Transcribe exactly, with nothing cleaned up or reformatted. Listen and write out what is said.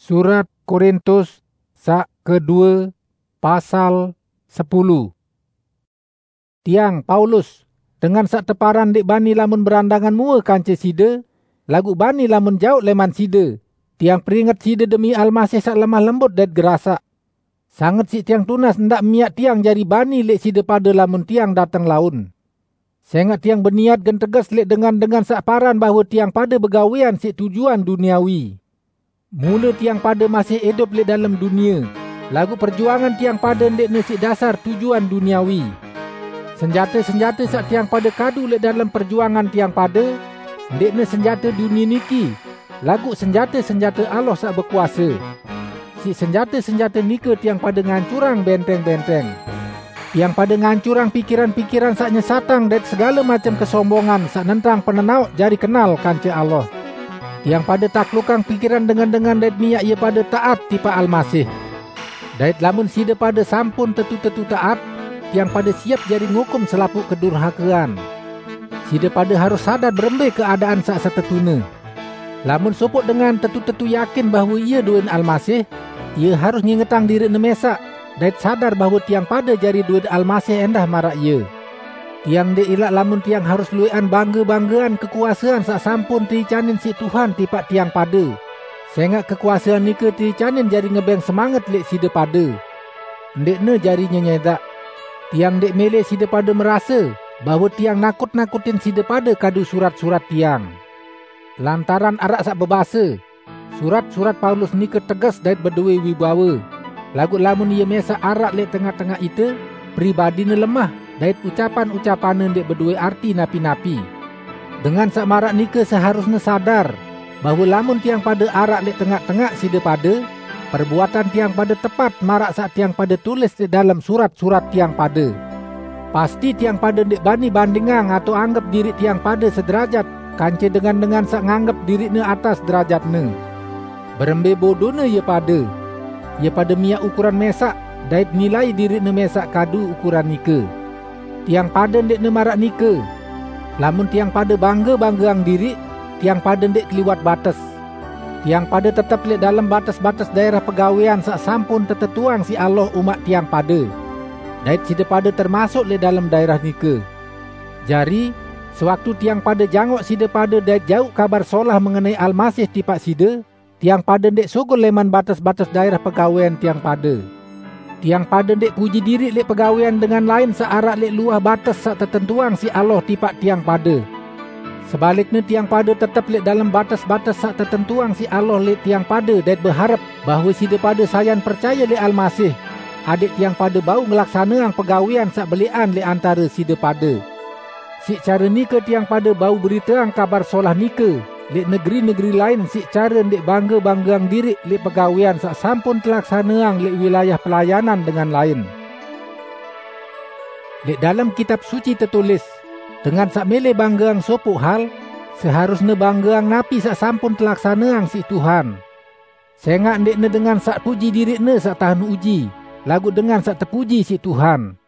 Surat Korintus sak kedua pasal sepuluh. Tiang Paulus dengan sak teparan dek bani lamun berandangan mua kance sida, lagu bani lamun jauh leman sida. Tiang peringat sida demi Almasih sak lemah lembut dan gerasak. Sangat si tiang tunas ndak miak tiang jari bani lek sida pada lamun tiang datang laun. Sengat tiang berniat gen tegas lek dengan dengan sak paran bahawa tiang pada begawian si tujuan duniawi. Mula tiang pada masih hidup lek dalam dunia. Lagu perjuangan tiang pada ndek nasi dasar tujuan duniawi. Senjata-senjata sak tiang pada kadu lek dalam perjuangan tiang pada ndek ne senjata dunia niki. Lagu senjata-senjata Allah sak berkuasa. Si senjata-senjata nika tiang pada ngancurang benteng-benteng. Tiang pada ngancurang pikiran-pikiran sak nyesatang dan segala macam kesombongan sak nentang penenau jari kenal kance Allah. Tiang pada taklukang pikiran dengan-dengan dan miak ia pada taat tipa Almasih. Dait lamun sida pada sampun tetu-tetu taat, tiang pada siap jari ngukum selapuk kedurhakaan. Sida pada harus sadar berembe keadaan sak setetuna. Lamun sopok dengan tetu-tetu yakin bahawa ia duit Almasih, ia harus ngingetang diri nemesak, dait sadar bahawa tiang pada jari duit Almasih endah marak ia. Tiang de ilak lamun tiang harus luian bangga-banggaan kekuasaan sak sampun dicanin si Tuhan tipak tiang pada. Sengak kekuasaan nika dicanin jari ngebeng semangat lek sida pada. Ndek ne jari nyenyedak. Tiang dek melek sida pada merasa bahawa tiang nakut-nakutin sida pada kadu surat-surat tiang. Lantaran arak sak bebasa, surat-surat Paulus nika tegas dait berdua wibawa. Lagu lamun ia mesa arak lek tengah-tengah itu, pribadi ne lemah. Dait ucapan-ucapan ndek berdua arti napi-napi. Dengan sak marak nika seharusnya sadar bahawa lamun tiang pada arak lek tengah-tengah sida pada, perbuatan tiang pada tepat marak sak tiang pada tulis di dalam surat-surat tiang pada. Pasti tiang pada ndek bani bandingang atau anggap diri tiang pada sederajat kance dengan-dengan sak nganggap diri ne atas derajat ne. Berembe bodoh ne ia pada. Ia pada miak ukuran mesak, dait nilai diri ne mesak kadu ukuran nika. Tiang pada ndek ne marak nika. Lamun tiang pada bangga-banggang diri, tiang pada ndek keliwat batas. Tiang pada tetap lek dalam batas-batas daerah pegawaian sak sampun tetetuang si Allah umat tiang pada. Dait sida pada termasuk lek dalam daerah nika. Jari, sewaktu tiang pada jangok sida pada dait jauh kabar solah mengenai Almasih tipak sida, tiang pada ndek sugul leman batas-batas daerah pegawaian tiang pada. Tiang pada ndek puji diri lek pegawaian dengan lain searak lek luah batas sak tertentuang si Allah tipak tiang pada. Sebaliknya tiang pada tetap lek dalam batas-batas sak tertentuang si Allah lek tiang pada dan berharap bahawa sida pada sayan percaya lek Almasih. Adik tiang pada bau ngelaksanaan pegawaian sak belian lek antara sida pada. Si cara nika tiang pada bau beritaang kabar solah nika. Lek negeri-negeri lain si cara ndek bangga-banggang diri lek pegawaian sak sampun telaksanaan lek wilayah pelayanan dengan lain. Lek dalam kitab suci tertulis, dengan sak mele banggang sopuk hal, seharusnya banggang napi sak sampun telaksanaan si Tuhan. Sengak ndek ne dengan sak puji diri ne sak tahan uji, lagu dengan sak terpuji si Tuhan.